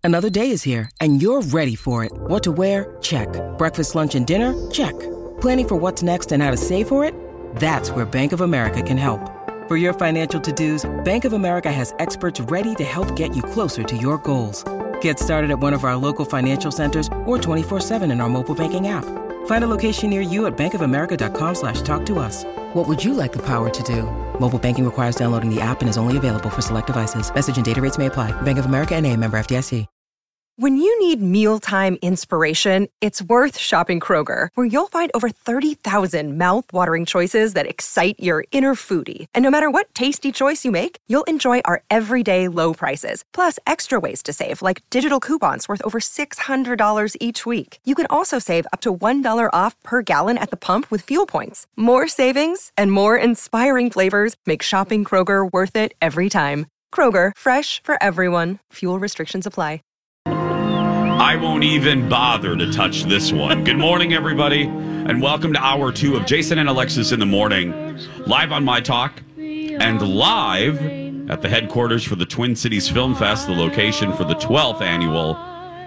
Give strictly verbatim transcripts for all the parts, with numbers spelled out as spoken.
Another day is here, and you're ready for it. What to wear? Check. Breakfast, lunch, and dinner? Check. Planning for what's next and how to save for it? That's where Bank of America can help. For your financial to-dos, Bank of America has experts ready to help get you closer to your goals. Get started at one of our local financial centers or twenty-four seven in our mobile banking app. Find a location near you at bankofamerica.com slash talk to us. What would you like the power to do? Mobile banking requires downloading the app and is only available for select devices. Message and data rates may apply. Bank of America N A, member F D I C. When you need mealtime inspiration, it's worth shopping Kroger, where you'll find over thirty thousand mouth-watering choices that excite your inner foodie. And no matter what tasty choice you make, you'll enjoy our everyday low prices, plus extra ways to save, like digital coupons worth over six hundred dollars each week. You can also save up to one dollar off per gallon at the pump with fuel points. More savings and more inspiring flavors make shopping Kroger worth it every time. Kroger, fresh for everyone. Fuel restrictions apply. I won't even bother to touch this one. Good morning, everybody, and welcome to hour two of Jason and Alexis in the Morning, live on My Talk and live at the headquarters for the Twin Cities Film Fest, the location for the twelfth annual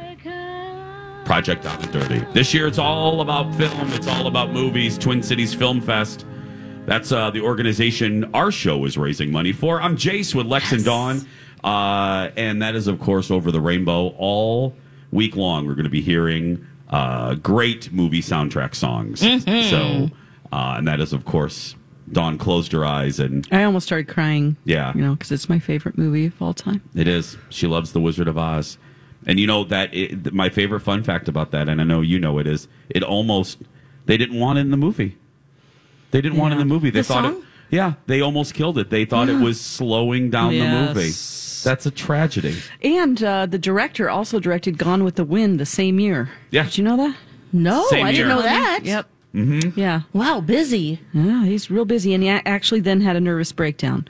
Project Down and Dirty. This year, it's all about film. It's all about movies. Twin Cities Film Fest. That's uh, the organization our show is raising money for. I'm Jace with Lex yes. and Dawn, uh, and that is, of course, Over the Rainbow all week long. We're going to be hearing uh, great movie soundtrack songs. Mm-hmm. So, uh, and that is, of course, Dawn closed her eyes and I almost started crying. Yeah, you know, because it's my favorite movie of all time. It is. She loves The Wizard of Oz, and you know that it, my favorite fun fact about that, and I know you know it is. It almost they didn't want it in the movie. They didn't yeah. want it in the movie. They the thought song? it. Yeah, they almost killed it. They thought yeah. it was slowing down yes. the movie. That's a tragedy. And uh, the director also directed Gone with the Wind the same year. Yeah. Did you know that? No, Same I year. didn't know that. Yep. Mm-hmm. Yeah. Wow, busy. Yeah, he's real busy, and he a- actually then had a nervous breakdown.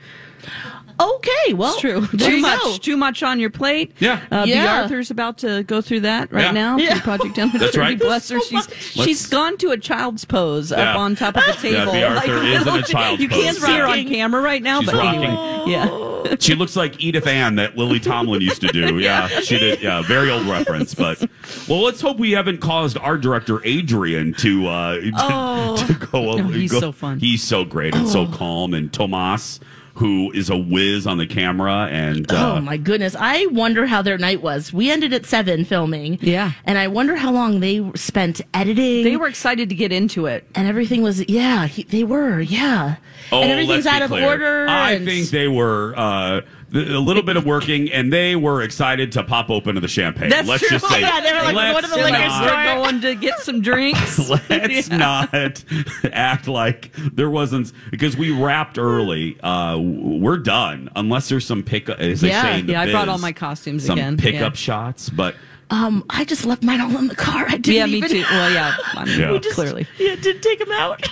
Okay, well, it's true. There Too you much, go. too much on your plate. Yeah. Uh, Yeah. B. Arthur's about to go through that right Yeah. now. Yeah. For Project Down the That's Dirty. right. Bless her. So She's much. she's gone to a child's pose Yeah. up on top of the table. B. Arthur is in a child's You can't pose. see her Yeah. on camera right now, She's but rocking. anyway, yeah. She looks like Edith Ann that Lily Tomlin used to do. Yeah, she did. Yeah, very old reference. But well, let's hope we haven't caused our director Adrian to uh, to, Oh. to go. No, he's go, so fun. He's so great and so calm. And Tomas, who is a whiz on the camera, and uh, Oh my goodness! I wonder how their night was. We ended at seven filming, Yeah. and I wonder how long they spent editing. They were excited to get into it. and everything was yeah. He, they were yeah, oh, and everything's let's be out of clear. order. I and think they were. Uh, a little bit of working, and they were excited to pop open to the champagne. That's Let's true. just say, Oh, yeah, they were like, let's "What are the They're liquor like, not- store?" we're going to get some drinks. Let's Yeah. not act like there wasn't, because we wrapped early. Uh, we're done unless there's some pickup. As they Yeah. say in the Yeah, I brought biz, all my costumes some again. pickup Yeah. shots, but um, I just left mine all in the car. I didn't Yeah, me even, too. Well, yeah, I mean, Yeah. We just- clearly. Yeah, didn't take them out.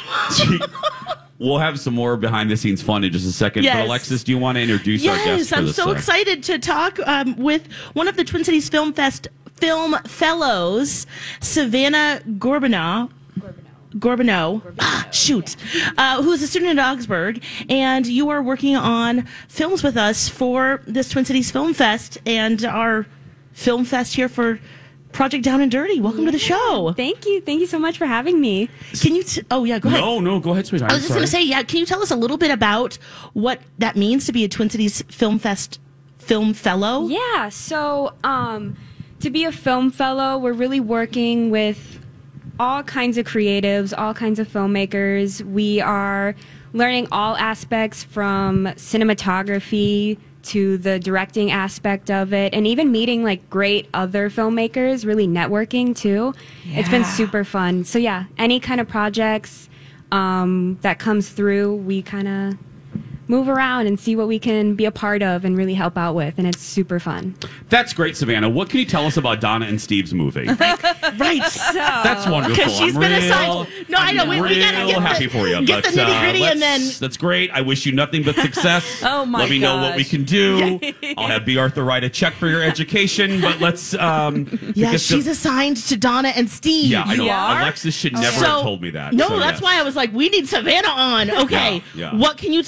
we'll have some more behind the scenes fun in just a second. Yes. But Alexis, do you want to introduce our guest? Yes, for I'm this, so uh, excited to talk um, with one of the Twin Cities Film Fest film fellows, Savannah Gorbaneau. Gorbaneau, ah, shoot, uh, who is a student at Augsburg, and you are working on films with us for this Twin Cities Film Fest and our film fest here for Project Down and Dirty. Welcome to the show. Thank you. Thank you so much for having me. Can you? T- oh yeah, go ahead. No, no, go ahead, sweetheart. I was just going to say, yeah. Can you tell us a little bit about what that means to be a Twin Cities Film Fest film fellow? Yeah, so um, to be a film fellow, we're really working with all kinds of creatives, all kinds of filmmakers. We are learning all aspects from cinematography to the directing aspect of it, and even meeting like great other filmmakers, really networking too. It's been super fun. So yeah, any kind of projects um, that comes through, we kind of move around and see what we can be a part of and really help out with, and it's super fun. That's great, Savannah. What can you tell us about Donna and Steve's movie? Right. So That's wonderful. Because she's I'm been real, assigned. No, I know. I'm We, we gotta real get happy the, for you. Get but, the nitty gritty, uh, and then let's- that's great. I wish you nothing but success. Oh, my Let me know what we gosh. can do. I'll have B. Arthur write a check for your education. But let's. Um, yeah, because she's the- assigned to Donna and Steve. Yeah, I know. You are? Alexis should never So- have told me that. No, so that's yes. why I was like, we need Savannah on. Okay, Yeah, yeah. what can you tell us, girl?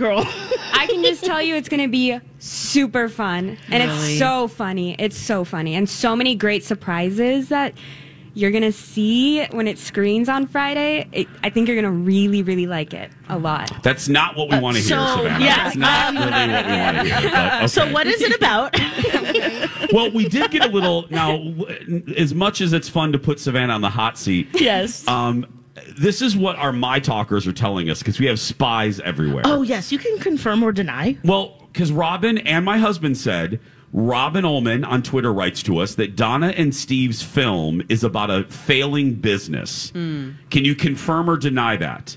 girl. I can just tell you it's going to be super fun. And Really? it's so funny. It's so funny. And so many great surprises that you're going to see when it screens on Friday. It, I think you're going to really, really like it a lot. That's not what we want to hear, so, Savannah. yeah, That's not um, really what we want to hear. But, okay. So what is it about? Well, we did get a little. Now, as much as it's fun to put Savannah on the hot seat, Yes. um, this is what our My Talkers are telling us because we have spies everywhere. Oh, yes. You can confirm or deny. Well, because Robin and my husband said, Robin Ullman on Twitter writes to us that Donna and Steve's film is about a failing business. Hmm. Can you confirm or deny that?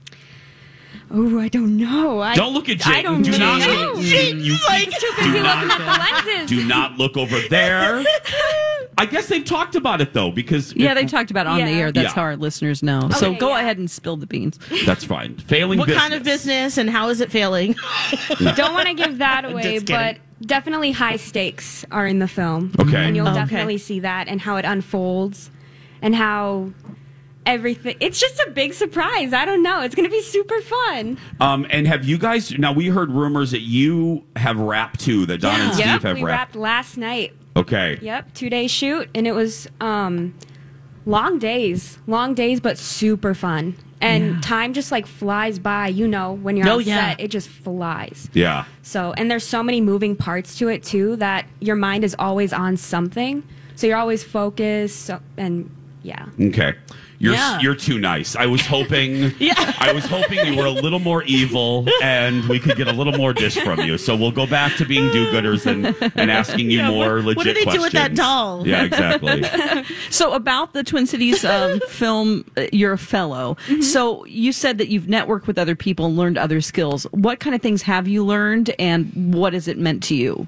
Oh, I don't know. I, Don't look at Jake. I don't do really not, know. You, Like, too busy do not- looking at the lenses. do not look over there. I guess they've talked about it, though, because... Yeah, if- they talked about it on Yeah. the air. That's Yeah. how our listeners know. so Okay, go yeah. ahead and spill the beans. That's fine. Failing What business. kind of business and how is it failing? Don't want to give that away, Just but kidding. definitely high stakes are in the film. Okay. And you'll Okay. definitely see that and how it unfolds and how everything. It's just a big surprise. I don't know. It's going to be super fun. Um, and have you guys... Now, we heard rumors that you have wrapped, too, that Don and Steve Yep, have we wrapped. wrapped last night. Okay. Yep, two day shoot, and it was um, long days, long days, but super fun. And time just like flies by. You know, when you're Oh, on yeah. set, it just flies. Yeah. So, and there's so many moving parts to it too that your mind is always on something. So you're always focused. So, and yeah. Okay. You're Yeah. you're too nice. I was hoping Yeah. I was hoping you were a little more evil and we could get a little more dish from you. So we'll go back to being do-gooders and, and asking you Yeah, more what- legit what did they do with that questions. doll? Yeah, exactly. So about the Twin Cities um, film, uh, you're a fellow. So you said that you've networked with other people and learned other skills. What kind of things have you learned, and what has it meant to you?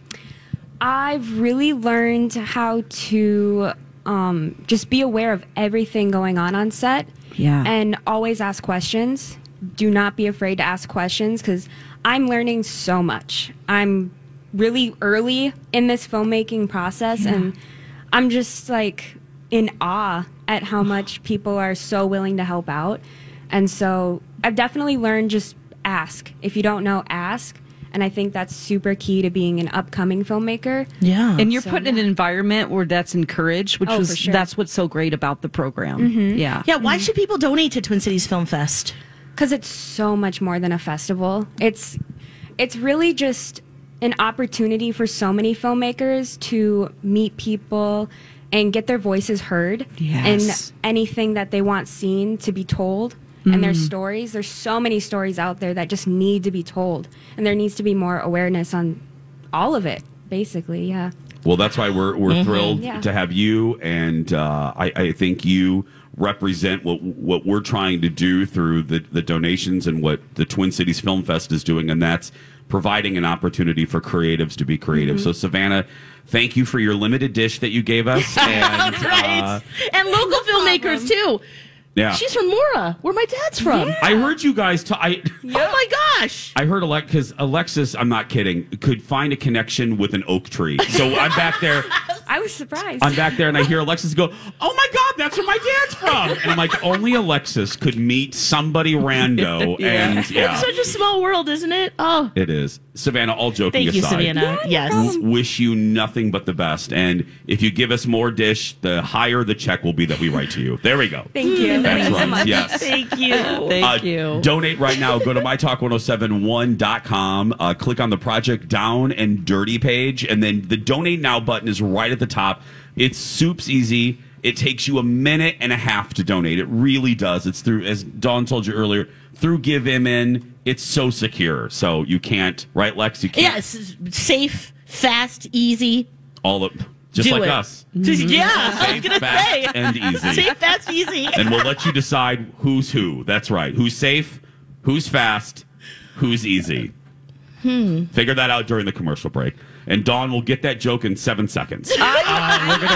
I've really learned how to um, just be aware of everything going on on set. Yeah. And always ask questions. Do not be afraid to ask questions because I'm learning so much. I'm really early in this filmmaking process, and I'm just like in awe at how much people are so willing to help out. And so I've definitely learned just ask. If you don't know, ask. And I think that's super key to being an upcoming filmmaker. Yeah. And you're So, put in an environment where that's encouraged, which Oh, was for sure. that's what's so great about the program. Yeah. yeah, why should people donate to Twin Cities Film Fest? Because it's so much more than a festival. It's it's really just an opportunity for so many filmmakers to meet people and get their voices heard Yes. and anything that they want seen to be told. And their stories, there's so many stories out there that just need to be told. And there needs to be more awareness on all of it, basically, yeah. Well, that's why we're we're thrilled Yeah. to have you, and uh, I, I think you represent what what we're trying to do through the, the donations and what the Twin Cities Film Fest is doing, and that's providing an opportunity for creatives to be creative. So, Savannah, thank you for your limited dish that you gave us, and right. uh, and local filmmakers, too. yeah, She's from Mora, where my dad's from. I heard you guys. Ta- I Oh, my gosh. I heard Alex because Alexis, I'm not kidding, could find a connection with an oak tree. So I'm back there. I was surprised. I'm back there and I hear Alexis go, "Oh my God, that's where my dad's from!" And I'm like, only Alexis could meet somebody rando, Yeah. and yeah, It's such a small world, isn't it? Oh, it is. Savannah, all joking thank you, aside, Savannah. Yes. w- wish you nothing but the best. And if you give us more dish, the higher the check will be that we write to you. There we go. Thank you. That's Thank you so right. much. Yes. Thank you. Thank Uh, you. Donate right now. Go to my talk ten seventy-one dot com. Uh, click on the Project Down and Dirty page, and then the Donate Now button is right at the top. It's soups easy. It takes you a minute and a half to donate. It really does. It's through, as Dawn told you earlier, through GiveImn. It's so secure. So you can't, right, Lex? You can't. Yes, safe, fast, easy. All of, just Do like it. us. Yeah, I was Safe, going to fast, say. and easy. Safe, fast, easy. And we'll let you decide who's who. That's right. Who's safe, who's fast, who's easy. Hmm. Figure that out during the commercial break. And Dawn will get that joke in seven seconds. I, I, I was looking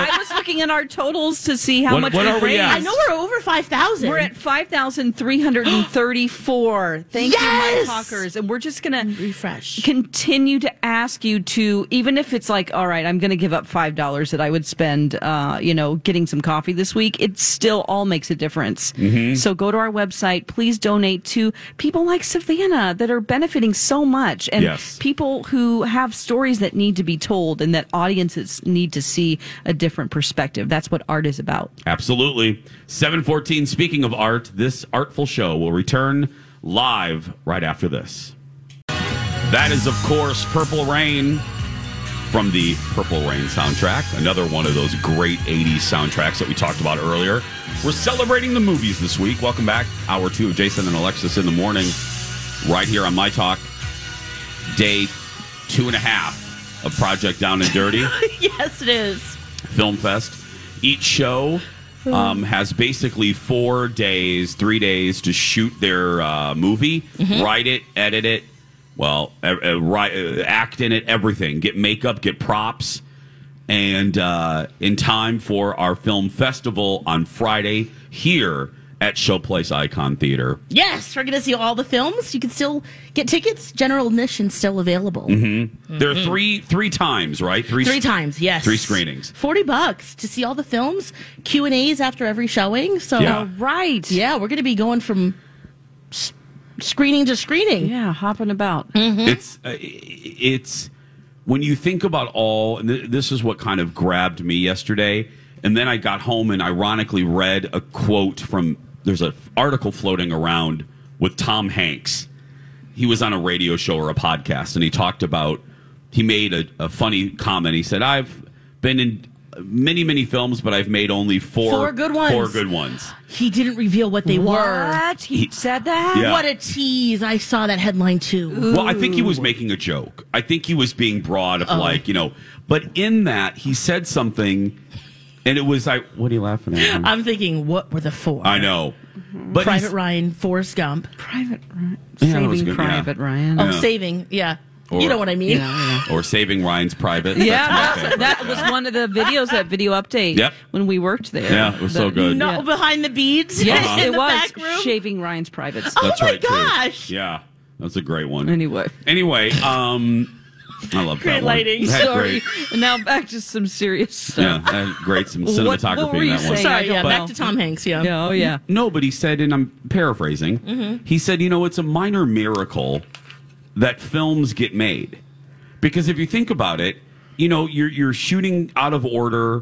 looking at our totals to see how What- much what we've are we raised. at? I know we're over five thousand. We're at five thousand three hundred thirty-four. Thank Yes! you, my talkers. And we're just going to Refresh. continue to ask you to, even if it's like, all right, I'm going to give up five dollars that I would spend, uh, you know, getting some coffee this week, it still all makes a difference. Mm-hmm. So go to our website. Please donate to people like Savannah that are benefiting so much, and Yes. people who have stories that need to be told and that audiences need to see a different perspective. That's what art is about. Absolutely. seven fourteen, speaking of art, this artful show will return live right after this. That is, of course, Purple Rain from the Purple Rain soundtrack. Another one of those great eighties soundtracks that we talked about earlier. We're celebrating the movies this week. Welcome back. Hour two of Jason and Alexis in the morning, right here on My Talk. Day two and a half of Project Down and Dirty. Yes, it is. Film Fest. Each show um, has basically four days, three days to shoot their uh, movie, write it, edit it, well, uh, uh, write, uh, act in it, everything. Get makeup, get props, and uh, in time for our film festival on Friday here at Showplace Icon Theater. Yes, we're going to see all the films. You can still get tickets. General admission still available. There are three three times, right? Three times, yes. Three screenings. Forty bucks to see all the films. Q and A's after every showing. So Yeah. All right. yeah, we're going to be going from s- screening to screening. Yeah, hopping about. It's uh, it's when you think about all, and th- this is what kind of grabbed me yesterday. And then I got home and ironically read a quote from, there's an article floating around with Tom Hanks. He was on a radio show or a podcast, and he talked about, he made a, a funny comment. He said, I've been in many, many films, but I've made only four, Four good ones. Four good ones. He didn't reveal what they were. What? He, He- said that? Yeah. What a tease. I saw that headline too. Well, I think he was making a joke. I think he was being broad of like, you know, but in that he said something, and it was like, what are you laughing at? I'm thinking, what were the four? I know. But Private he's- Ryan, Forrest Gump. Private Ryan. Yeah, that was Saving good, yeah. Private Ryan. Oh, Yeah. saving. Yeah. Or- you know what I mean. or Saving Ryan's Private. Yeah, That's my that, favorite. that was one of the videos at Video Update Yep. when we worked there. Yeah, it was so good. No, Yeah. behind the beads. Yes, Uh-huh. it in the was back room. Shaving Ryan's Privates. Oh That's my right, too. gosh. Yeah, that's a great one. Anyway, Anyway, um, I love Great that one. lighting. Had sorry. great- And now back to some serious Yeah, stuff. had great some What- cinematography what were in you that one. saying? Sorry, I yeah. don't Back know. to Tom Hanks. Yeah. Yeah, oh yeah. No, but he said, and I'm paraphrasing, Mm-hmm. he said, you know, it's a minor miracle that films get made. Because if you think about it, you know, you're you're shooting out of order.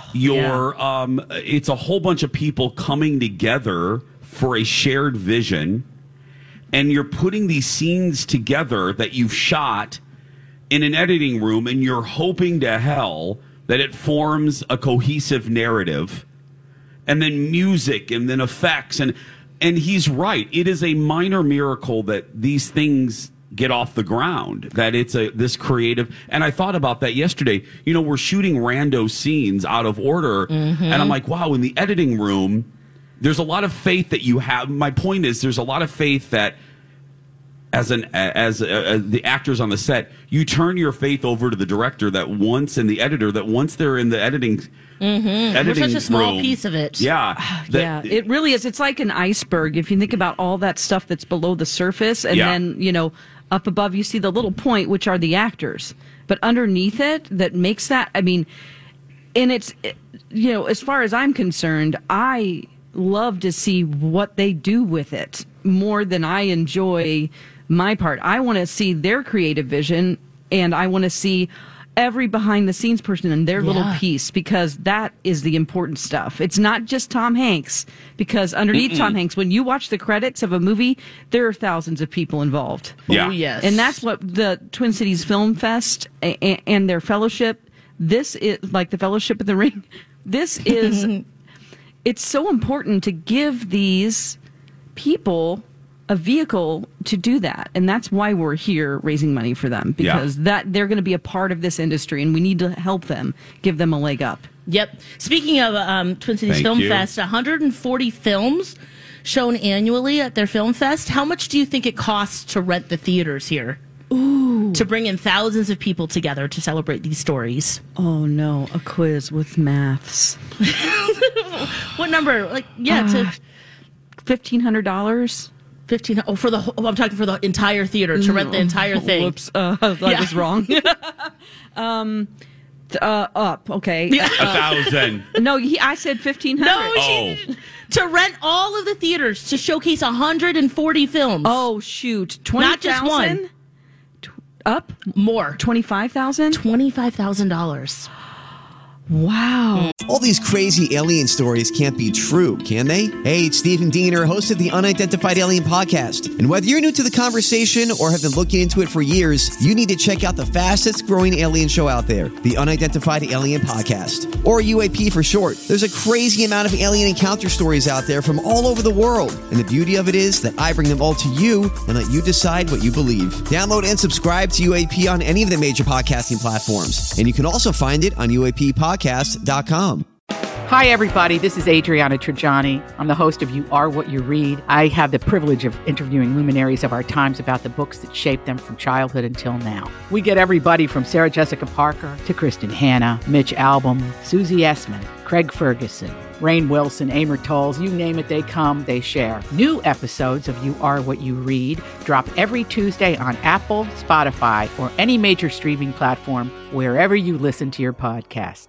You're um it's a whole bunch of people coming together for a shared vision, and you're putting these scenes together that you've shot in an editing room, and you're hoping to hell that it forms a cohesive narrative, and then music, and then effects, and and he's right. It is a minor miracle that these things get off the ground, that it's a this creative. And I thought about that yesterday. You know, we're shooting rando scenes out of order, and I'm like, wow, in the editing room, there's a lot of faith that you have. My point is, there's a lot of faith that as an as, uh, the actors on the set, you turn your faith over to the director that once, and the editor that once they're in the editing editing We're such a small room, piece of it. Yeah, Yeah, that- it really is. It's like an iceberg. If you think about all that stuff that's below the surface, and Yeah. then, you know, up above you see the little point, which are the actors. But underneath it, that makes that, I mean, and it's, you know, as far as I'm concerned, I love to see what they do with it more than I enjoy my part. I want to see their creative vision, and I want to see every behind the scenes person in their little Yeah. piece, because that is the important stuff. It's not just Tom Hanks, because underneath Tom Hanks, when you watch the credits of a movie, there are thousands of people involved. Yeah. Oh, yes. And that's what the Twin Cities Film Fest and, and their fellowship, this is like the Fellowship of the Ring. This is, it's so important to give these people a vehicle to do that. And that's why we're here raising money for them, Yeah. because that they're going to be a part of this industry, and we need to help them, give them a leg up. Yep. Speaking of um, Twin Cities Thank Film you. Fest, one hundred forty films shown annually at their film fest. How much do you think it costs to rent the theaters here? to bring in thousands of people together to celebrate these stories. Oh, no. A quiz with maths. What number? Like, yeah, Uh, to fifteen hundred dollars. fifteen. Oh, for the whole, oh, I'm talking for the entire theater, to rent the entire thing. Whoops. Uh, I Yeah. was wrong. um, uh, up. Okay. Yeah. A thousand. No, he, I said fifteen hundred. No, Oh. she, to rent all of the theaters to showcase one hundred forty films. Oh, shoot. twenty Not just one. thousand? Up? More. twenty-five thousand? twenty-five thousand dollars. Wow. All these crazy alien stories can't be true, can they? Hey, it's Stephen Diener, host of the Unidentified Alien Podcast. And whether you're new to the conversation or have been looking into it for years, you need to check out the fastest growing alien show out there, the Unidentified Alien Podcast, or U A P for short. There's a crazy amount of alien encounter stories out there from all over the world. And the beauty of it is that I bring them all to you and let you decide what you believe. Download and subscribe to U A P on any of the major podcasting platforms. And you can also find it on U A P podcast dot com. Hi, everybody. This is Adriana Trajani. I'm the host of You Are What You Read. I have the privilege of interviewing luminaries of our times about the books that shaped them from childhood until now. We get everybody from Sarah Jessica Parker to Kristen Hanna, Mitch Albom, Susie Essman, Craig Ferguson, Rainn Wilson, Amor Tolls, you name it, they come, they share. New episodes of You Are What You Read drop every Tuesday on Apple, Spotify, or any major streaming platform wherever you listen to your podcasts.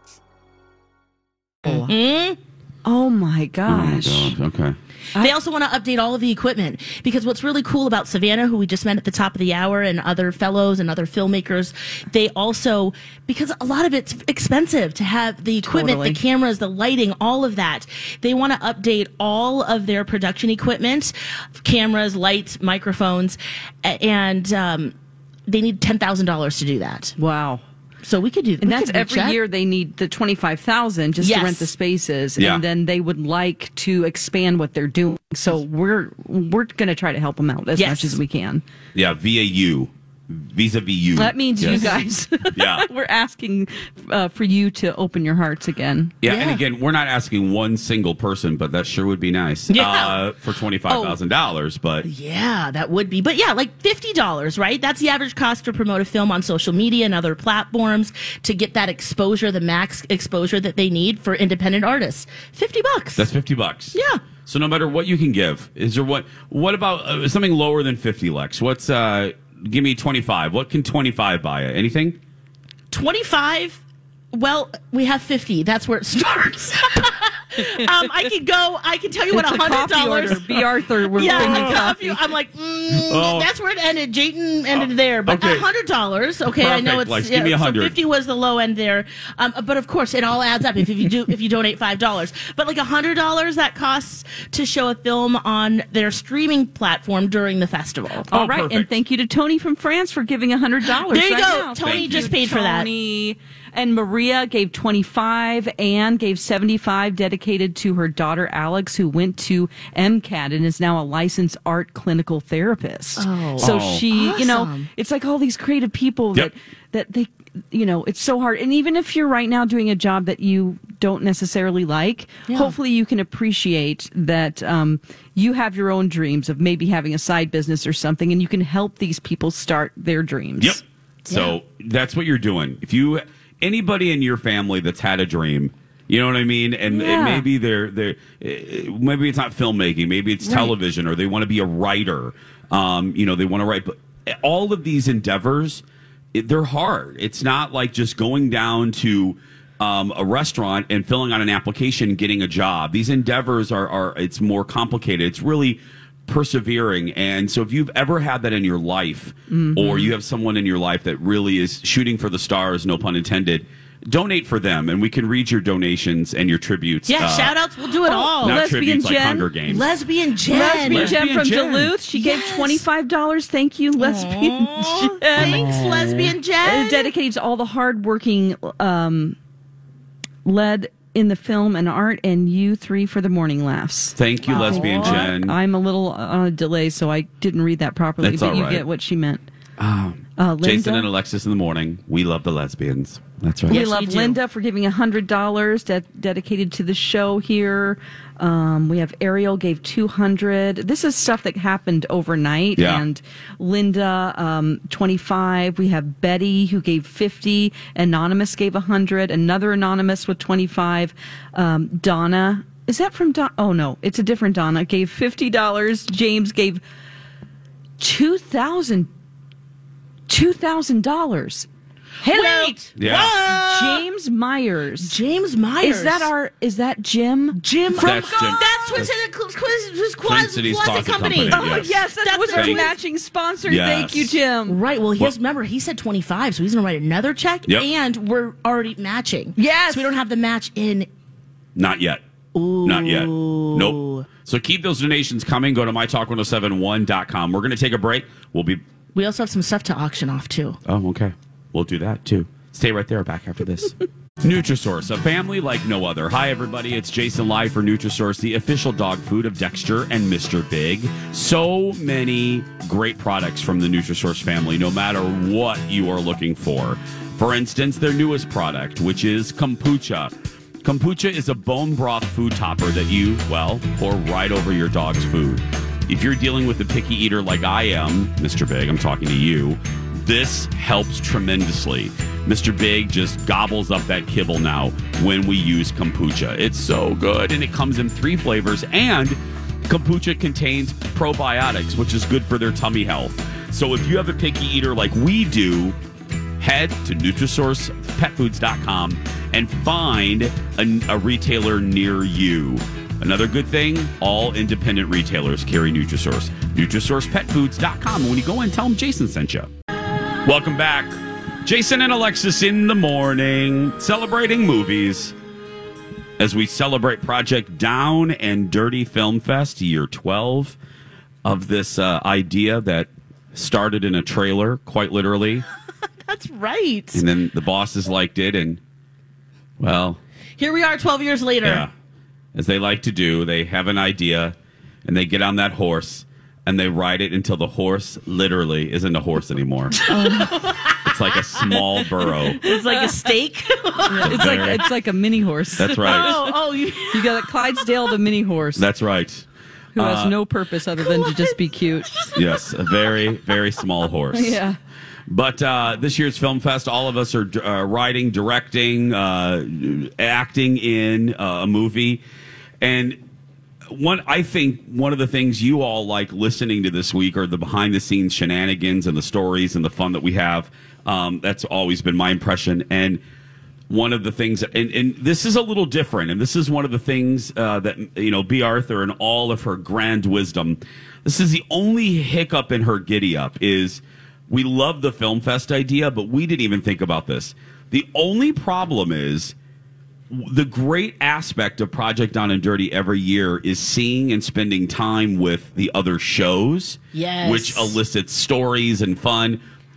Mm-hmm. Oh, my gosh. Oh, God. Okay. They also want to update all of the equipment because what's really cool about Savannah, who we just met at the top of the hour, and other fellows and other filmmakers, they also, because a lot of it's expensive to have the equipment, Totally. the cameras, the lighting, all of that. They want to update all of their production equipment, cameras, lights, microphones, a- and um, they need ten thousand dollars to do that. Wow. So we could do And we that's could every recheck. year they need the twenty-five thousand just Yes. to rent the spaces. Yeah. And then they would like to expand what they're doing. So we're we're going to try to help them out as Yes. much as we can. Yeah, V A U. Vis-a-vis you. That means you Yes. guys. Yeah. We're asking uh, for you to open your hearts again. Yeah, and Yeah. again, we're not asking one single person, but that sure would be nice Yeah. uh, for twenty-five thousand dollars. But Yeah, that would be. But yeah, like fifty dollars, right? That's the average cost to promote a film on social media and other platforms to get that exposure, the max exposure that they need for independent artists. fifty bucks. that's fifty bucks. Yeah. So no matter what you can give, is there what? What about uh, something lower than fifty, Lex? What's uh? Give me twenty-five. What can twenty-five buy? Anything? twenty-five. Well, we have fifty. That's where it starts. um, I could go. I can tell you what It's a a hundred coffee dollars. order. B. Arthur, we're Yeah, bringing coffee. coffee. I'm like, mm, Oh. that's where it ended. Jayton ended there, but okay. a hundred dollars. Okay, I know Perfect, it's Lex. Give me a so hundred. fifty was the low end there, um, but of course it all adds up if, if you do if you donate five dollars. But like a hundred dollars that costs to show a film on their streaming platform during the festival. All Oh, right, perfect. and thank you to Tony from France for giving one hundred dollars. There you right go. now. Tony Thank just you, paid for that. Tony. And Maria gave twenty-five. Anne gave seventy-five, dedicated to her daughter Alex, who went to MCAT and is now a licensed art clinical therapist. Oh. So Oh. she, you know, Awesome. it's like all these creative people Yep. that that they, you know, it's so hard. And even if you're right now doing a job that you don't necessarily like, Yeah. hopefully you can appreciate that um, you have your own dreams of maybe having a side business or something, and you can help these people start their dreams. Yep. So that's what you're doing. If you anybody in your family that's had a dream, you know what I mean, and, Yeah. and maybe they're they're uh, maybe it's not filmmaking, maybe it's Right. television, or they want to be a writer. Um, you know, they want to write. But all of these endeavors, it, they're hard. It's not like just going down to um, a restaurant and filling out an application, getting a job. These endeavors are are it's more complicated. It's really persevering. And so if you've ever had that in your life, Mm-hmm. or you have someone in your life that really is shooting for the stars, no pun intended, donate for them, and we can read your donations and your tributes. Yeah, uh, shout outs. We'll do it all. not Lesbian tributes like Jen. Hunger Games. Lesbian Jen. Lesbian Jen Lesbian from Jen. Duluth. She Yes. gave twenty-five dollars. Thank you, Lesbian Aw, Jen. Thanks, Lesbian Uh, Jen. dedicated to all the hardworking um, led in the film and art, and you three for the morning laughs. Thank you, Lesbian Jen. I'm a little on a delay, so I didn't read that properly, That's but all you right. get what she meant. Um, Uh, Linda. Jason and Alexis in the morning. We love the lesbians. That's right. We Yes, love we do. Linda for giving one hundred dollars de- dedicated to the show here. Um, we have Ariel gave two hundred dollars. This is stuff that happened overnight. Yeah. And Linda, um, twenty-five. We have Betty who gave fifty. Anonymous gave one hundred. Another Anonymous with twenty-five. Um, Donna. Is that from Don? Oh, no. It's a different Donna. Gave fifty dollars. James gave two thousand dollars. two thousand dollars. Hello. Wait. Yeah. James Myers. James Myers. Is that our? Is that Jim? Jim from That's Jim. That's Twin Cities Quiz, Quiz, Twin Cities Closet Closet Company. Company. Oh Yes. yes, that That's was the our Thank- matching sponsor. Yes. Thank you, Jim. Right. Well, he Well- has, remember, he said twenty-five, so he's going to write another check, Yep. and we're already matching. Yes. So we don't have the match in. Not yet. Not yet. Nope. So keep those donations coming. Go to my talk ten seventy-one dot com. We're going to take a break. We'll be. We also have some stuff to auction off, too. Oh, okay. We'll do that too. Stay right there. Back after this. Nutrisource, a family like no other. Hi, everybody. It's Jason live for Nutrisource, the official dog food of Dexter and Mister Big. So many great products from the Nutrisource family, no matter what you are looking for. For instance, their newest product, which is kombucha. Kombucha is a bone broth food topper that you, well, pour right over your dog's food. If you're dealing with a picky eater like I am, Mister Big, I'm talking to you, this helps tremendously. Mister Big just gobbles up that kibble now when we use kombucha. It's so good, and it comes in three flavors, and kombucha contains probiotics, which is good for their tummy health. So if you have a picky eater like we do, head to Nutrisource Pet Foods dot com and find a, a retailer near you. Another good thing, all independent retailers carry Nutrisource. Nutrisource Pet Foods dot com. When you go in, tell them Jason sent you. Welcome back. Jason and Alexis in the morning, celebrating movies as we celebrate Project Down and Dirty Film Fest, year twelve of this uh, idea that started in a trailer, quite literally. That's right. And then the bosses liked it, and, well... Here we are twelve years later. Yeah. As they like to do, they have an idea, and they get on that horse, and they ride it until the horse literally isn't a horse anymore. It's like a small burro. It's like a steak. It's like it's like a mini horse. That's right. oh, oh, you, You got a Clydesdale the mini horse That's right. who has uh, no purpose other than to just be cute. Yes, a very, very small horse. Yeah. But uh, this year's Film Fest, all of us are uh, writing, directing, uh, acting in uh, a movie. And one, I think one of the things you all like listening to this week are the behind-the-scenes shenanigans and the stories and the fun that we have. Um, that's always been my impression. And one of the things, and, and this is a little different, and this is one of the things uh, that, you know, B. Arthur and all of her grand wisdom, this is the only hiccup in her giddy-up is we love the Film Fest idea, but we didn't even think about this. The only problem is the great aspect of Project Down and Dirty every year is seeing and spending time with the other shows, Yes. which elicits stories and fun.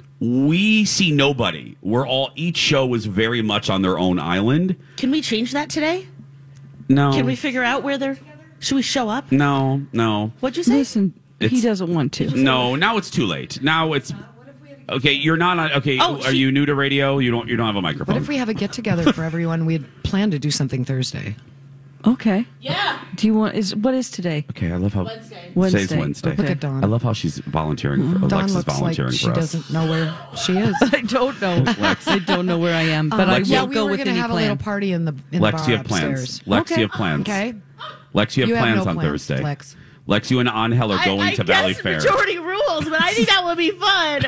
We see nobody. We're all, each show is very much on their own island. can we change that today? No. Can we figure out where they're... Should we show up? No, no. What'd you say? Listen, he It's- doesn't want to. No, now it's too late. Now it's... Okay, you're not on... Okay, Oh, are she- you new to radio? You don't You don't have a microphone. What if we have a get together for everyone? We had planned to do something Thursday. Okay. Yeah. Do you want? Is what is today? Okay, I love how... Wednesday. Wednesday. Today's Wednesday. Okay. Look at Dawn. I love how she's volunteering for... Dawn Alexa's looks like volunteering she for us. doesn't know where she is. I don't know. I don't know where I am, but I Lex, will yeah, we go were with going to any have plan. a little party in the in Lex, the you bar have plans. upstairs. Lex, Okay. you have plans. Okay. Lex, you have You have plans no on plans, Thursday. Lex. Lex, you and Angel are going I, I to Valley guess Fair. majority rules, but I think that would be fun.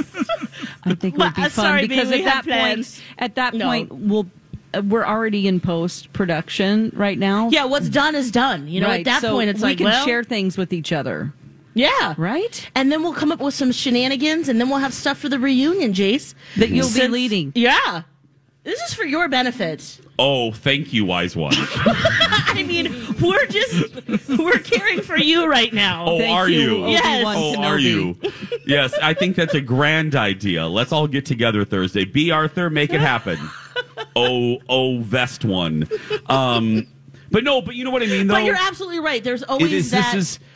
I think it would be Well, fun sorry, babe, because we at had that plans. point, at that No. point, we'll uh, we're already in post production right now. Yeah, what's done is done. You know, right. at that so point, it's we like, can well, share things with each other, yeah. right? And then we'll come up with some shenanigans, and then we'll have stuff for the reunion, Jace. That you'll be Since- leading. Yeah. This is for your benefit. Oh, thank you, wise one. I mean, we're just, we're caring for you right now. Oh, Thank are you, you? Yes. Obi-Wan Oh, are Kenobi. you? Yes, I think that's a grand idea. Let's all get together Thursday. B. Arthur, make it happen. Oh, oh, vest one. Um, but no, but you know what I mean, though? But you're absolutely right. There's It always is, that. this is,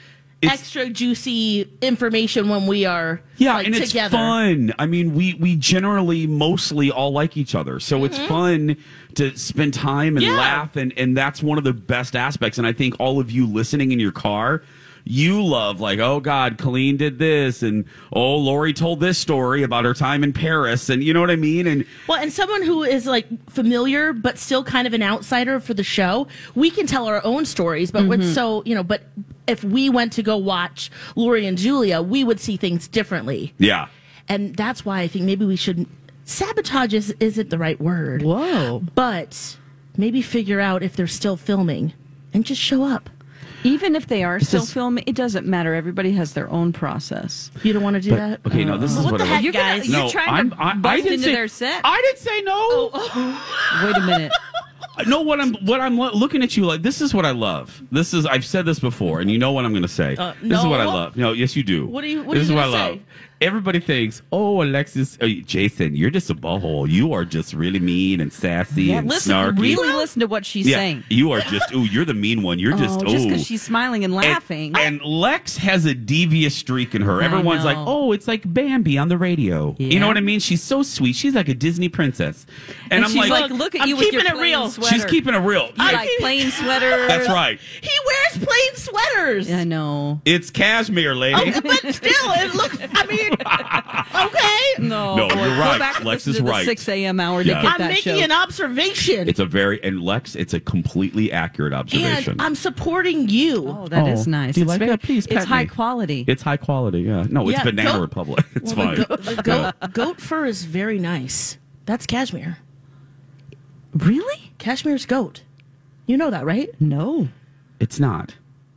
It's- extra juicy information when we are Yeah, like, and it's together. fun. I mean, we we generally mostly all like each other, so Mm-hmm. it's fun to spend time and Yeah. laugh, and and that's one of the best aspects. And I think all of you listening in your car, you love like, oh God, Colleen did this, and oh, Lori told this story about her time in Paris, and you know what I mean. And Well, and someone who is like familiar but still kind of an outsider for the show, we can tell our own stories, but Mm-hmm. we're so, you know, but if we went to go watch Lori and Julia, we would see things differently. yeah, And that's why I think maybe we shouldn't sabotage is, isn't the right word. Whoa. But maybe figure out if they're still filming and just show up. Even if they are still is- filming, it doesn't matter. Everybody has their own process. You don't want to do but, that? okay, no, this is What what, the I heck, love. You're, gonna, guys? you're No, trying I'm- to I- I bust didn't into say- their set. I didn't say no. Wait a minute. No, what I'm what I'm lo- looking at you like. This is what I love. This is I've said this before, and you know what I'm going to say. Uh, This is what I no. love. No, yes, you do. What do you- what are this you is what I gonna love. say? Everybody thinks, oh, Alexis, oh, Jason, you're just a butthole. You are just really mean and sassy Yeah, and listen, snarky. really listen to what she's yeah, saying. you are just. Ooh, you're the mean one. You're just. oh, just ooh. because she's smiling and laughing. And, and Lex has a devious streak in her. I Everyone's like, know. oh, it's like Bambi on the radio. You Yeah. know what I mean? She's so sweet. She's like a Disney princess. And, And I'm she's like, like, look at I'm you with your keeping it plain real. sweater. she's keeping it real. You like plain sweaters. That's right. He wears plain sweaters. I know. It's cashmere, lady. Oh, but still, it looks, I mean, okay. No, No, boy, you're go right. back and Lex listen is to the right. six a.m. hour to Yeah. get I'm that making show. an observation. It's a very and Lex. It's a completely accurate observation. And I'm supporting you. Oh, that is Oh, nice. do you It's like very- that? Please It's pet high me. quality. it's high quality. Yeah. No, it's Yeah, Banana goat- Republic. It's Well, fine. the goat, the goat, goat fur is very nice. That's cashmere. Really? Cashmere's goat. You know that, right? No. It's not.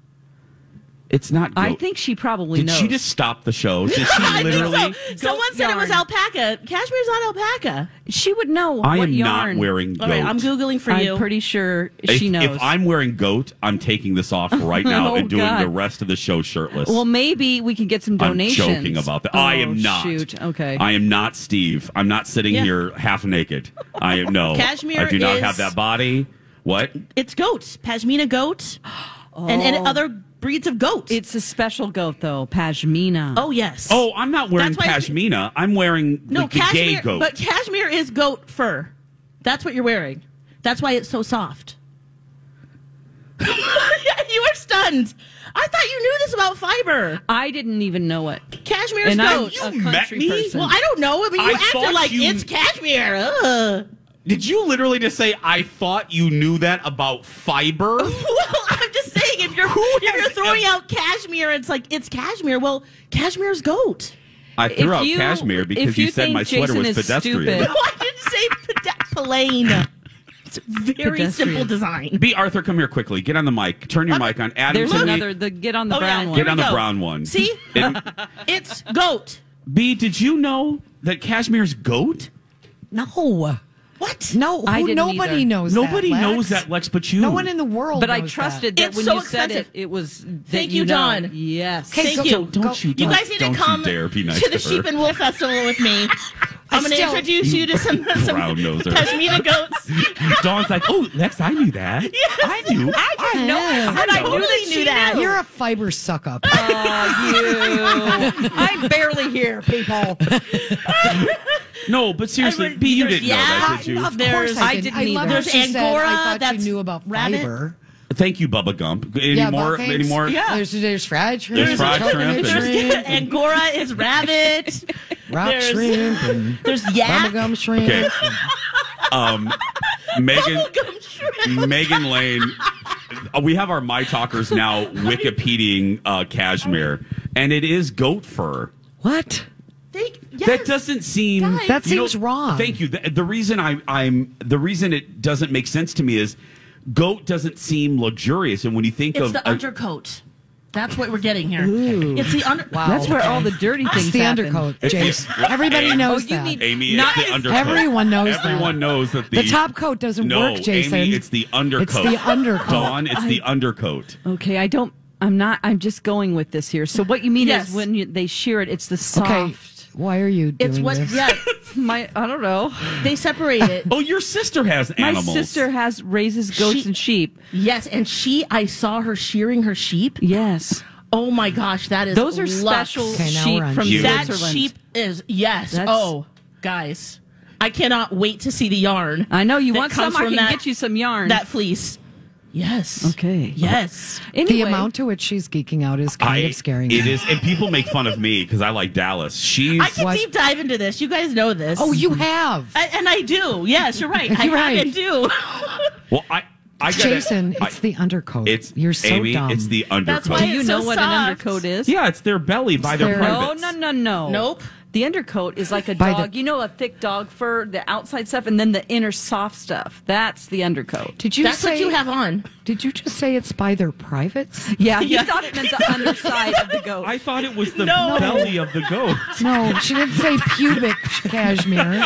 It's not. Goat. I think she probably Did knows. she just stop the show? Did she I literally? think so. Someone said it was yarn. alpaca. Cashmere's not alpaca. She would know. I what am yarn. not wearing goat. All right, I'm Googling for you. I'm pretty sure if, she knows. If I'm wearing goat, I'm taking this off right now Oh, and doing God. the rest of the show shirtless. well, maybe we can get some I'm donations. joking about that. I Oh, am not. Shoot. Okay. I am not Steve. I'm not sitting Yeah. here half naked. I am no. Cashmere I do not is- have that body. What? It's goats. Pashmina goat. And, and other breeds of goats. It's a special goat, though. Pashmina. oh, yes. Oh, I'm not wearing That's why it's- pashmina. I'm wearing no, like the gay cashmere. goat. But cashmere is goat fur. That's what you're wearing. That's why it's so soft. You are stunned. I thought you knew this about fiber. I didn't even know it. Cashmere is And I'm goat. a You met country me? person. Well, I don't know. I mean, you I acted thought like you- it's cashmere. Ugh. Did you literally just say I thought you knew that about fiber? Well, I'm just saying, if you're if you're has throwing ev- out cashmere, it's like it's cashmere. Well, cashmere's goat. I threw If out you- cashmere because if you you said think my sweater Jason was is pedestrian. stupid- No, I didn't say pede- plain. It's a very Pedestrian. simple design. B. Arthur, come here quickly. Get on the mic. Turn your mic on. Adam, There's can we- another. The get on the Oh, yeah, brown here one. Get on we the go. brown one. See, And- it's goat. B. Did you know that cashmere's goat? No. What? No, I who, didn't nobody either. knows Nobody that, Lex. knows that, Lex, but you. No one in the world But I knows trusted that. that, It's when so you said it, expensive. it was. That Thank you, know. Don. Yes. Thank go- you. Don't, don't you? You Don't, guys need don't to come you dare be nice to the her. Sheep and Wool Festival with me. I'm going to still- introduce you to some, some brown noser. Pashmina goats. Dawn's like, oh, Lex, I knew that. I knew. I I know. And I know. totally knew that. You're a fiber suck up. I'm barely here, people. No, but seriously, Everyone- B, you there's- didn't know yeah, that, did you? Of There's- course I, I did. didn't I love either. how There's she said, Angora, I thought that's you knew about rabbit. fiber. Thank you, Bubba Gump. Any yeah, more? but thanks. Any more? Yeah. There's, there's fried shrimp. There's fried coconut shrimp and- shrimp, Angora is rabbit. rock there's- shrimp, and There's yak. bubblegum shrimp. Okay. Um, Megan, Bubblegum shrimp. Megan Lane. uh, We have our My Talkers now Wikipediaing uh, cashmere, and it is goat fur. What? They, yes. That doesn't seem. Guys. That you know, seems wrong. Thank you. The, the reason I, I'm the reason it doesn't make sense to me is goat doesn't seem luxurious, and when you think It's of the a- undercoat. That's what we're getting here. Ooh. It's the under. Wow. That's where all the dirty things It's the happen. undercoat, It's Jace. the- Everybody Amy- knows Oh, you that. need- Amy, it's Nice. the undercoat. Everyone knows Everyone that. knows that the, The top coat doesn't no, work, Jason. Amy, it's the undercoat. It's the undercoat. Dawn, it's the undercoat. Okay, I don't. I'm not. I'm just going with this here. So what you mean Yes. is when you, they shear it, it's the soft. Okay. Why are you doing It's what. this? Yeah, My. I don't know. they separate it. Oh, your sister has My animals. sister has raises goats She- and sheep. Yes, and she. I saw her shearing her sheep. Yes. Oh my gosh, that is Those are luxe. special Okay, now sheep we're on from sheep. That Switzerland. sheep is yes. That's- Oh, guys, I cannot wait to see the yarn. I know you that want comes some. I from can that- get you some yarn. That fleece. Yes. Okay. Yes. Anyway, The amount to which she's geeking out is kind I, of scaring it me. is, and people make fun of me because I like Dallas. She's I can What? deep dive into this. You guys know this. Oh, you have. I, and I do. Yes, you're right. I You're have right. and do. well, I, I gotta, Jason, I- it's the undercoat. it's You're so Amy. dumb. It's the undercoat. That's why do you it's know so what soft. an undercoat is? yeah, it's their belly by their Their- No, privates. no, no, no. Nope. The undercoat is like a By the- dog. You know, a thick dog fur, the outside stuff, and then the inner soft stuff. That's the undercoat. Did you That's say what you have on. Did you just say it's by their privates? Yeah, you thought it meant the underside of the goat. I thought it was the No. belly of the goat. No, she didn't say pubic cashmere.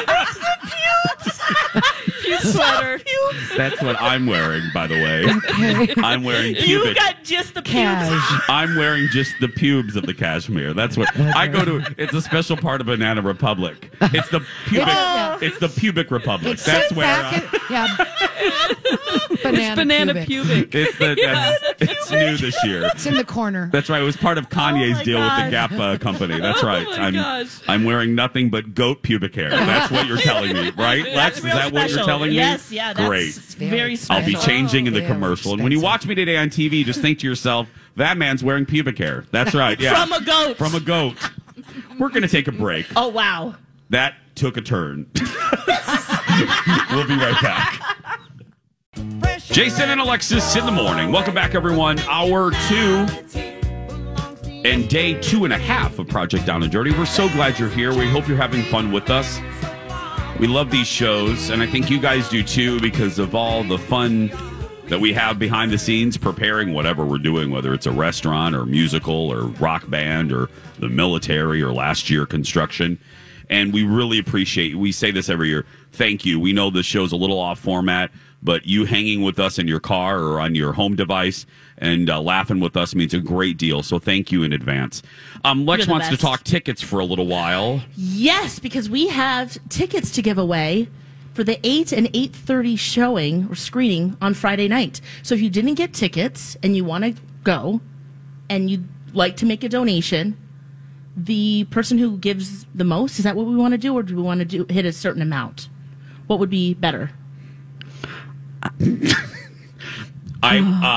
sweater. That's what I'm wearing, by the way. Okay. I'm wearing You pubic. got just the pubes. Cash. I'm wearing just the pubes of the cashmere. That's what I go to. It's a special part of Banana Republic. It's the pubic. Yeah. It's the pubic republic. It's That's so where. back Uh, at- yeah. Banana, Banana pubic. pubic. it's the. That's, it's new this year. It's in the corner. That's right. It was part of Kanye's Oh my deal with God. the Gap uh, company. That's right. my I'm gosh. I'm wearing nothing but goat pubic hair. That's what you're telling me, right, Lex? Is Real that what you're special. telling me? Yes, yeah, that's Great. very I'll be special. changing in the Very commercial. And when you expensive. watch me today on T V, just think to yourself, that man's wearing pubic hair. That's right. Yeah. From a goat. From a goat. We're going to take a break. Oh, wow. That took a turn. We'll be right back. Jason and Alexis in the morning. Welcome back, everyone. Hour two and day two and a half of Project Down and Dirty. We're so glad you're here. We hope you're having fun with us. We love these shows, and I think you guys do too because of all the fun that we have behind the scenes preparing whatever we're doing, whether it's a restaurant or musical or rock band or the military or last year construction. And we really appreciate, we say this every year, thank you. We know this show's a little off format, but you hanging with us in your car or on your home device and uh, laughing with us means a great deal. So thank you in advance. Um, Lex You're the wants to best. talk tickets for a little while. Yes, because we have tickets to give away for the eight and eight thirty showing or screening on Friday night. So if you didn't get tickets and you want to go and you'd like to make a donation, the person who gives the most, is that what we want to do, or do we want to do hit a certain amount? What would be better? I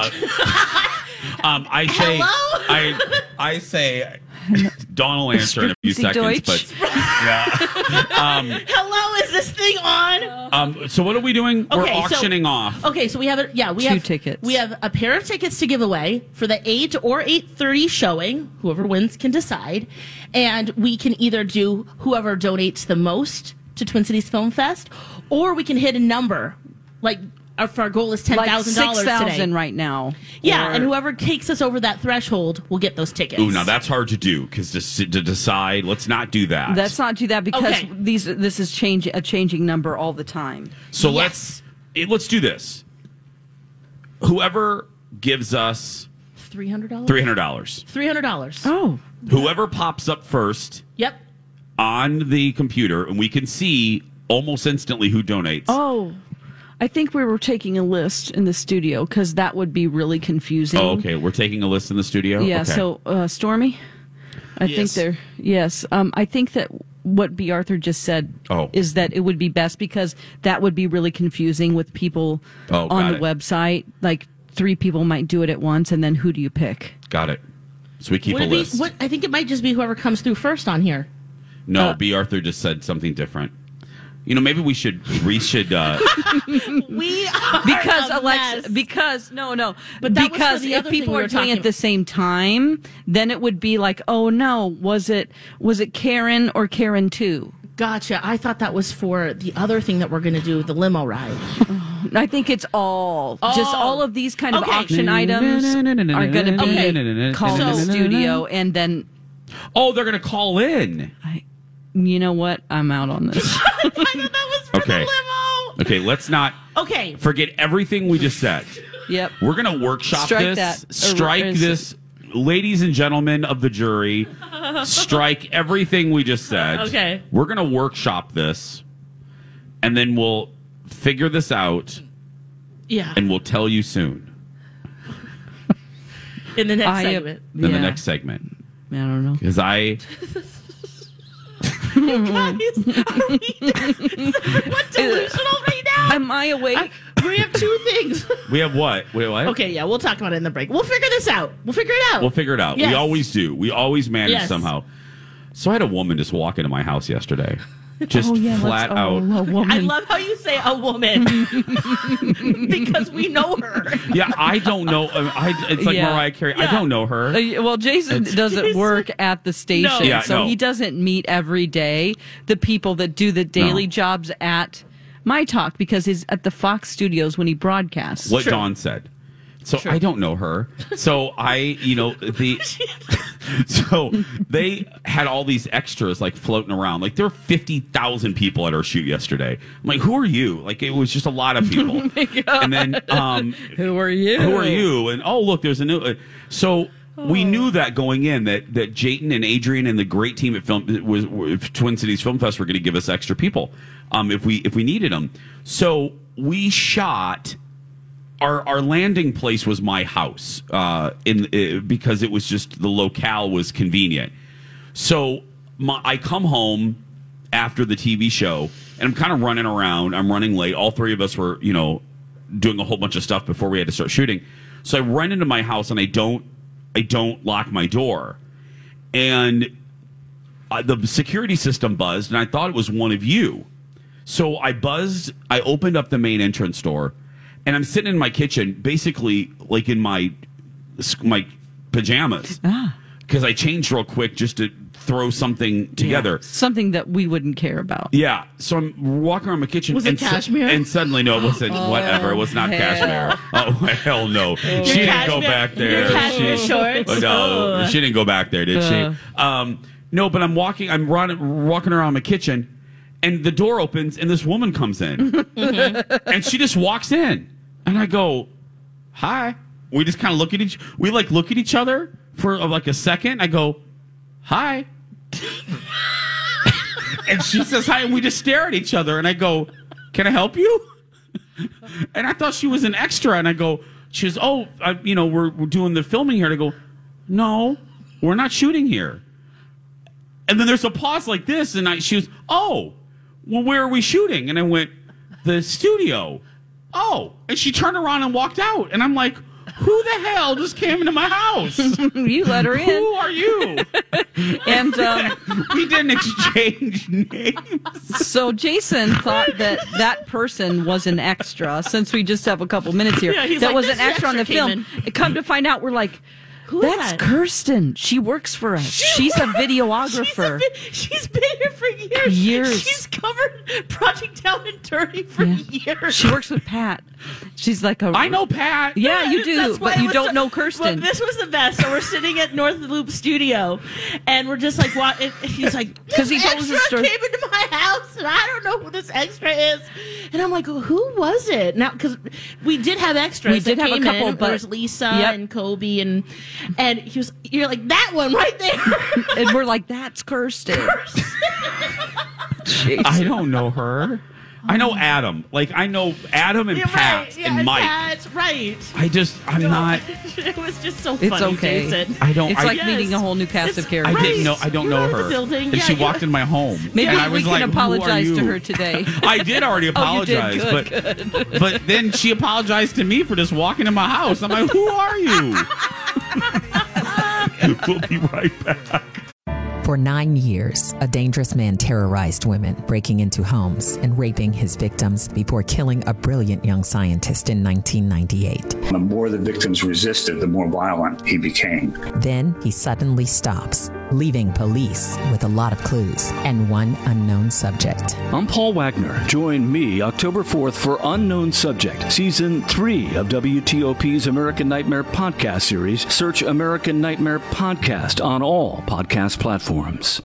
uh, um I say Hello? I I say Dawn will answer in a few Sprechen Sie seconds, Deutsch? but yeah. Um, Hello, is this thing on? um, so what are we doing? We're Okay, so- auctioning off. Okay, so we have a yeah, we Two have tickets. We have a pair of tickets to give away for the eight or eight thirty showing. Whoever wins can decide, and we can either do whoever donates the most to Twin Cities Film Fest, or we can hit a number. Like if our goal is ten Like thousand six dollars thousand today. right now. Yeah, Or- and whoever takes us over that threshold will get those tickets. Ooh, now that's hard to do because to, s- to decide, let's not do that. Let's not do that because Okay. these this is change a changing number all the time. so Yes. let's eh, let's do this. Whoever gives us three hundred dollars. three hundred dollars, Three hundred dollars. Oh, whoever pops up first Yep. on the computer, and we can see almost instantly who donates. oh. I think we were taking a list in the studio because that would be really confusing. Oh, okay. We're taking a list in the studio. Yeah. Okay. So, uh, Stormy, I think Yes. they're yes. Um, I think that what B. Arthur just said Oh. is that it would be best because that would be really confusing with people Oh, on got the it. website. Like three people might do it at once, and then who do you pick? got it. So we keep Would a it be, list. what, I think it might just be whoever comes through first on here. No, Uh, B. Arthur just said something different. You know, maybe we should we should uh, We are Because a Alexa, mess. because no, no, But that was for because the if other thing people we are were doing it talking- at the same time, then it would be like, oh no, was it was it Karen or Karen two? Gotcha. I thought that was for the other thing that we're going to do, the limo ride. I think it's all just Oh. all of these kind of Okay. auction items are going to be Okay. called in the So- studio, and then oh, they're going to call in. I, you know what? I'm out on this. I thought that was for Okay. the limo. Okay, let's not Okay. forget everything we just said. Yep. We're going to workshop Strike this. that. Or- Strike or is this. Ladies and gentlemen of the jury, strike everything we just said. Okay. We're going to workshop this, and then we'll figure this out, Yeah. and we'll tell you soon. In the next I, segment. In yeah. the next segment. I don't know. Because I... Guys, are we, is everyone delusional right now? Am I awake? I, we have two things. We have what? Wait, what? Okay, yeah, we'll talk about it in the break. We'll figure this out. We'll figure it out. We'll figure it out. Yes. We always do. We always manage Yes. somehow. So I had a woman just walk into my house yesterday. Just oh, yeah, flat let's- out. Oh, a woman. I love how you say a woman because we know her. Yeah, I don't know. uh, I, it's like Yeah. Mariah Carey. I Yeah. don't know her. Uh, well, Jason It's- doesn't Jason- work at the station, No. Yeah, so no. he doesn't meet every day the people that do the daily No. jobs at My Talk because he's at the Fox studios when he broadcasts. What True. Dawn said. So I don't know her. So I, you know, the so they had all these extras like floating around. Like there were fifty thousand people at our shoot yesterday. I'm like, who are you? Like it was just a lot of people. And then um, Who are you? who are you? And oh, look, there's a new. Uh, so we knew that going in that that Jayton and Adrian and the great team at Film was, was Twin Cities Film Fest were going to give us extra people um, if we if we needed them. So we shot. Our our landing place was my house uh, in uh, because it was just the locale was convenient. So my, I come home after the T V show and I'm kind of running around. I'm running late. All three of us were, you know, doing a whole bunch of stuff before we had to start shooting. So I run into my house and I don't I don't lock my door, and uh, the security system buzzed and I thought it was one of you. So I buzzed. I opened up the main entrance door. And I'm sitting in my kitchen, basically like in my my pajamas, because I changed real quick just to throw something together. Yeah, something that we wouldn't care about. Yeah, so I'm walking around my kitchen. Was it and su- cashmere? and suddenly, no, it wasn't. whatever, it was not hell. cashmere. Oh hell no, she didn't go cashmere- back there. your cashmere She- shorts? Oh, no, Ugh. she didn't go back there, did Uh. she? Um, no, but I'm walking. I'm running, walking around my kitchen. And the door opens, and this woman comes in, and she just walks in, and I go, "Hi." We just kind of look at each. We like look at each other for uh, like a second. I go, "Hi," and she says hi, and we just stare at each other. And I go, "Can I help you?" And I thought she was an extra, and I go, "She was, oh, I, you know, we're we're doing the filming here." And I go, "No, we're not shooting here." And then there's a pause like this, and I, she was, "Oh, well, where are we shooting?" And I went, "The studio." "Oh," and she turned around and walked out, and I'm like, who the hell just came into my house? You let her in. Who are you? And um, we didn't exchange names. so Jason thought that that person was an extra. Since we just have a couple minutes here, Yeah, he's that like, was "This an extra on the extra film. came Come to find out, we're like, Who is that's that? Kirsten. She works for us. She's a videographer. She's, a, she's been here for years. Years. She's covered Project Down and Dirty for Yeah. years. She works with Pat. She's like a. I know Pat. Yeah, you do, That's why but it you was don't so- know Kirsten. Well, this was the best. So we're sitting at North Loop Studio, and we're just like, what? He's like, 'Cause he "This told us the extra story." came into my house, and I don't know who this extra is. And I'm like, who was it? Now, because we did have extras. We did that have a came couple, in. but- there was Lisa Yep. and Kobe, and and he was. You're like that one right there. And we're like, that's Kirsten. Jeez. I don't know her. I know Adam. Like, I know Adam and Yeah, Pat right. Yeah, and Mike. Pat, right. I just, I'm not. It was just so It's funny, okay. Jason. I don't. It's I, like Yes. meeting a whole new cast It's- of I characters. didn't know. I don't You know were in the her. building. And Yeah, she you- walked in my home. Maybe and I we was can like, "Who are apologize to you?" her today. I did already Oh, you did? apologize, Good, but but then she apologized to me for just walking in my house. I'm like, who are you? We'll be right back. For nine years, a dangerous man terrorized women, breaking into homes and raping his victims before killing a brilliant young scientist in nineteen ninety-eight. The more the victims resisted, the more violent he became. Then he suddenly stops, leaving police with a lot of clues and one unknown subject. I'm Paul Wagner. Join me October fourth for Unknown Subject, Season three of W T O P's American Nightmare podcast series. Search American Nightmare Podcast on all podcast platforms.